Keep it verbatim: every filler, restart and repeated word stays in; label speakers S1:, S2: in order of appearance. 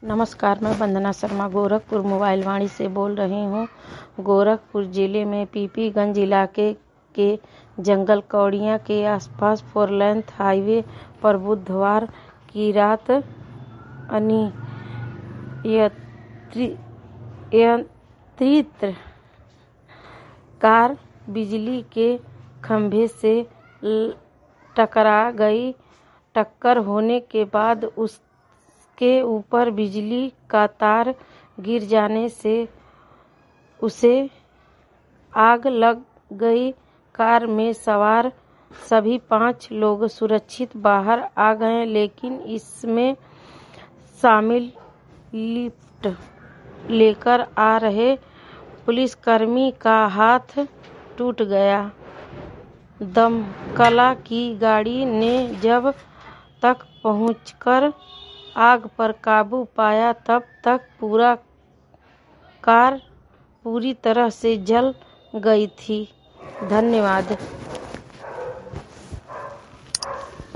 S1: नमस्कार, मैं वंदना शर्मा गोरखपुर मोबाइल वाणी से बोल रही हूँ। गोरखपुर जिले में पीपीगंज इलाके के जंगल कौड़ियाँ के आसपास फोर लेन हाईवे पर बुधवार की रात अनियंत्रित कार बिजली के खंभे से टकरा गई। टक्कर होने के बाद उस के ऊपर बिजली का तार गिर जाने से उसे आग लग गई। कार में सवार सभी पांच लोग सुरक्षित बाहर आ गए, लेकिन इसमें शामिल लिफ्ट लेकर आ रहे पुलिसकर्मी का हाथ टूट गया। दमकल की गाड़ी ने जब तक पहुंचकर आग पर काबू पाया, तब तक पूरा कार पूरी तरह से जल गई थी। धन्यवाद।